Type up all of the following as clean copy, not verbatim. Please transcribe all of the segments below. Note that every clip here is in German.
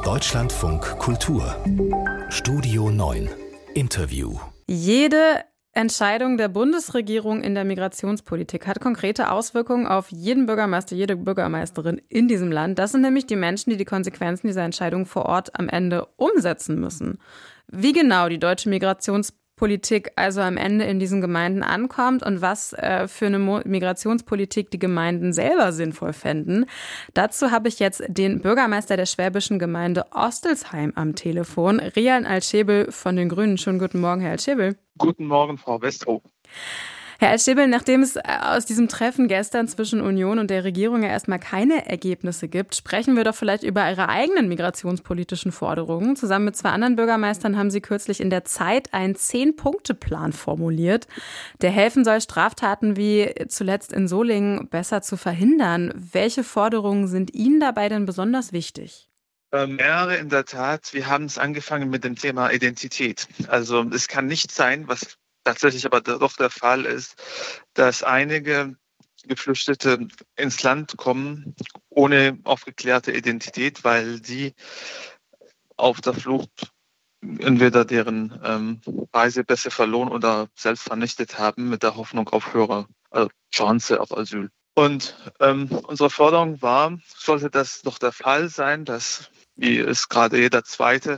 Deutschlandfunk Kultur Studio 9 Interview. Jede Entscheidung der Bundesregierung in der Migrationspolitik hat konkrete Auswirkungen auf jeden Bürgermeister, jede Bürgermeisterin in diesem Land. Das sind nämlich die Menschen, die die Konsequenzen dieser Entscheidung vor Ort am Ende umsetzen müssen. Wie genau die deutsche Migrationspolitik also am Ende in diesen Gemeinden ankommt und was für eine Migrationspolitik die Gemeinden selber sinnvoll fänden. Dazu habe ich jetzt den Bürgermeister der schwäbischen Gemeinde Ostelsheim am Telefon, Rian Altschebel von den Grünen. Schönen guten Morgen, Herr Altschebel. Guten Morgen, Frau Westrow. Herr Altschebel, nachdem es aus diesem Treffen gestern zwischen Union und der Regierung ja erstmal keine Ergebnisse gibt, sprechen wir doch vielleicht über Ihre eigenen migrationspolitischen Forderungen. Zusammen mit 2 anderen Bürgermeistern haben Sie kürzlich in der Zeit einen 10-Punkte-Plan formuliert, der helfen soll, Straftaten wie zuletzt in Solingen besser zu verhindern. Welche Forderungen sind Ihnen dabei denn besonders wichtig? Mehrere in der Tat. Wir haben es angefangen mit dem Thema Identität. Also es kann nicht sein, was tatsächlich aber doch der Fall ist, dass einige Geflüchtete ins Land kommen ohne aufgeklärte Identität, weil sie auf der Flucht entweder deren Reisepässe verloren oder selbst vernichtet haben mit der Hoffnung auf höhere Chance auf Asyl. Und unsere Forderung war, sollte das doch der Fall sein, dass, wie es gerade jeder Zweite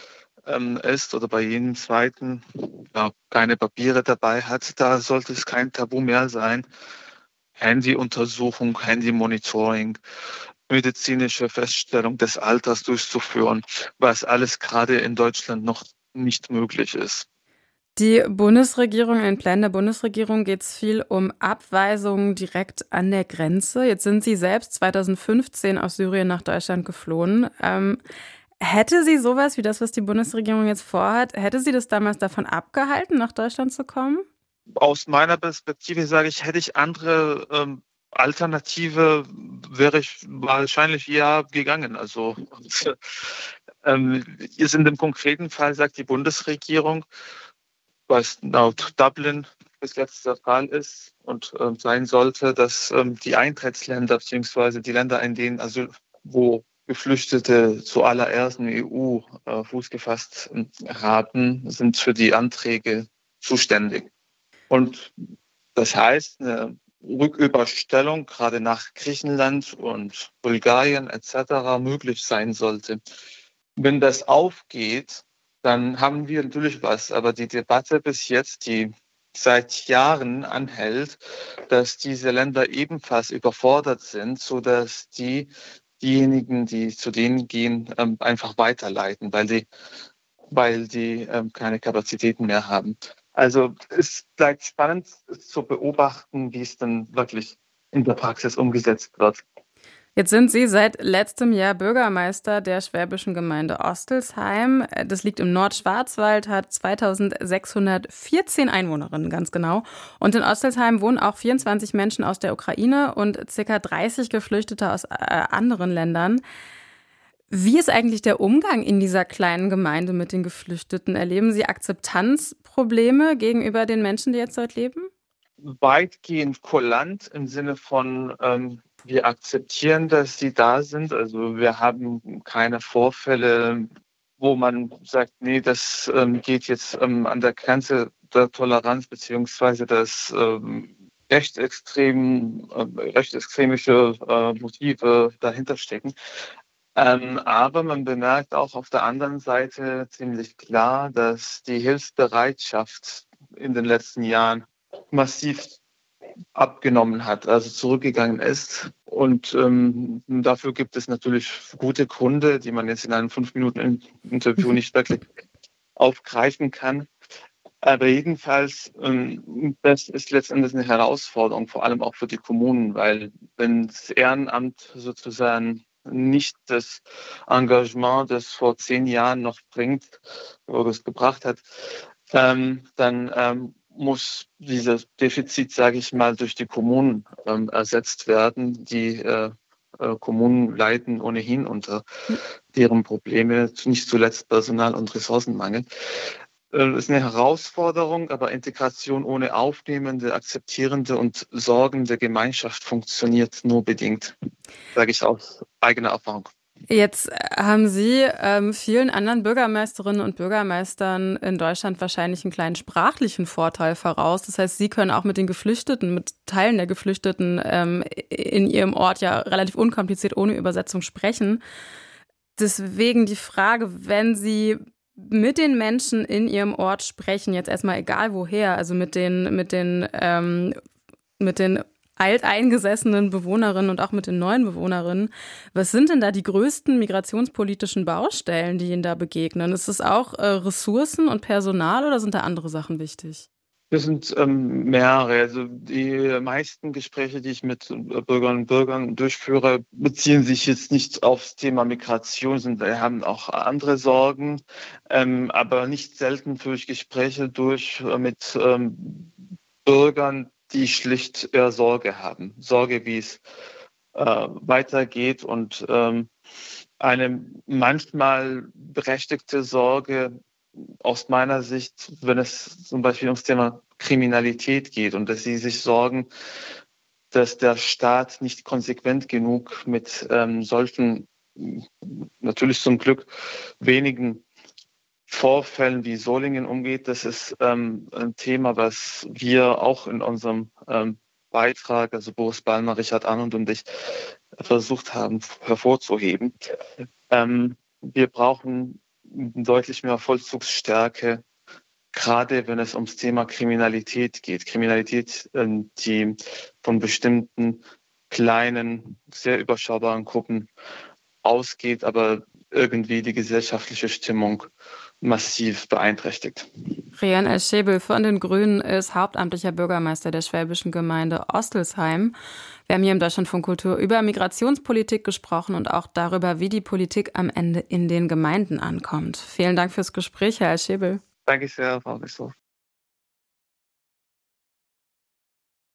ist oder bei jedem Zweiten keine Papiere dabei hat, da sollte es kein Tabu mehr sein. Handyuntersuchung, Handymonitoring, medizinische Feststellung des Alters durchzuführen, was alles gerade in Deutschland noch nicht möglich ist. Die Bundesregierung, in den Plänen der Bundesregierung geht es viel um Abweisungen direkt an der Grenze. Jetzt sind Sie selbst 2015 aus Syrien nach Deutschland geflohen. Hätte sie sowas wie das, was die Bundesregierung jetzt vorhat, hätte sie das damals davon abgehalten, nach Deutschland zu kommen? Aus meiner Perspektive sage ich, hätte ich andere Alternative, wäre ich wahrscheinlich ja gegangen. Also jetzt in dem konkreten Fall sagt die Bundesregierung, was laut Dublin bis jetzt der Fall ist und sein sollte, dass die Eintrittsländer bzw. die Länder, in denen wo Geflüchtete zuallererst in die EU Fuß gefasst haben, sind für die Anträge zuständig. Und das heißt, eine Rücküberstellung gerade nach Griechenland und Bulgarien etc. möglich sein sollte. Wenn das aufgeht, dann haben wir natürlich was. Aber die Debatte bis jetzt, die seit Jahren anhält, dass diese Länder ebenfalls überfordert sind, sodass diejenigen, die zu denen gehen, einfach weiterleiten, weil die keine Kapazitäten mehr haben. Also es bleibt spannend zu beobachten, wie es dann wirklich in der Praxis umgesetzt wird. Jetzt sind Sie seit letztem Jahr Bürgermeister der schwäbischen Gemeinde Ostelsheim. Das liegt im Nordschwarzwald, hat 2614 Einwohnerinnen, ganz genau. Und in Ostelsheim wohnen auch 24 Menschen aus der Ukraine und ca. 30 Geflüchtete aus anderen Ländern. Wie ist eigentlich der Umgang in dieser kleinen Gemeinde mit den Geflüchteten? Erleben Sie Akzeptanzprobleme gegenüber den Menschen, die jetzt dort leben? Weitgehend kulant im Sinne von wir akzeptieren, dass sie da sind. Also wir haben keine Vorfälle, wo man sagt, nee, das geht jetzt an der Grenze der Toleranz beziehungsweise das rechtsextremische Motive dahinter stecken. Aber man bemerkt auch auf der anderen Seite ziemlich klar, dass die Hilfsbereitschaft in den letzten Jahren massiv abgenommen hat, also zurückgegangen ist. Und dafür gibt es natürlich gute Gründe, die man jetzt in einem 5-Minuten-Interview nicht wirklich aufgreifen kann. Aber jedenfalls, das ist letztendlich eine Herausforderung, vor allem auch für die Kommunen, weil wenn das Ehrenamt sozusagen nicht das Engagement, das vor 10 Jahren noch bringt oder es gebracht hat, dann muss dieses Defizit, sage ich mal, durch die Kommunen ersetzt werden. Die Kommunen leiden ohnehin unter deren Probleme, nicht zuletzt Personal- und Ressourcenmangel. Das ist eine Herausforderung, aber Integration ohne aufnehmende, akzeptierende und sorgende Gemeinschaft funktioniert nur bedingt, sage ich aus eigener Erfahrung. Jetzt haben Sie vielen anderen Bürgermeisterinnen und Bürgermeistern in Deutschland wahrscheinlich einen kleinen sprachlichen Vorteil voraus. Das heißt, Sie können auch mit den Geflüchteten, mit Teilen der Geflüchteten in Ihrem Ort ja relativ unkompliziert ohne Übersetzung sprechen. Deswegen die Frage, wenn Sie mit den Menschen in Ihrem Ort sprechen, jetzt erstmal egal woher, also mit den alteingesessenen Bewohnerinnen und auch mit den neuen Bewohnerinnen. Was sind denn da die größten migrationspolitischen Baustellen, die Ihnen da begegnen? Ist es auch Ressourcen und Personal oder sind da andere Sachen wichtig? Das sind mehrere. Also die meisten Gespräche, die ich mit Bürgerinnen und Bürgern durchführe, beziehen sich jetzt nicht aufs Thema Migration, sondern wir haben auch andere Sorgen. Aber nicht selten führe ich Gespräche durch mit Bürgern, die schlicht eher Sorge haben. Sorge, wie es weitergeht und eine manchmal berechtigte Sorge aus meiner Sicht, wenn es zum Beispiel ums Thema Kriminalität geht und dass sie sich sorgen, dass der Staat nicht konsequent genug mit solchen, natürlich zum Glück wenigen Vorfällen wie Solingen umgeht. Das ist ein Thema, was wir auch in unserem Beitrag, also Boris Ballmer, Richard Arnold und ich, versucht haben hervorzuheben. Wir brauchen deutlich mehr Vollzugsstärke, gerade wenn es ums Thema Kriminalität geht. Kriminalität, die von bestimmten kleinen, sehr überschaubaren Gruppen ausgeht, aber irgendwie die gesellschaftliche Stimmung massiv beeinträchtigt. Rehan El-Schebel von den Grünen ist hauptamtlicher Bürgermeister der schwäbischen Gemeinde Ostelsheim. Wir haben hier im Deutschlandfunk Kultur über Migrationspolitik gesprochen und auch darüber, wie die Politik am Ende in den Gemeinden ankommt. Vielen Dank fürs Gespräch, Herr El-Schebel. Danke sehr, Frau Wissel.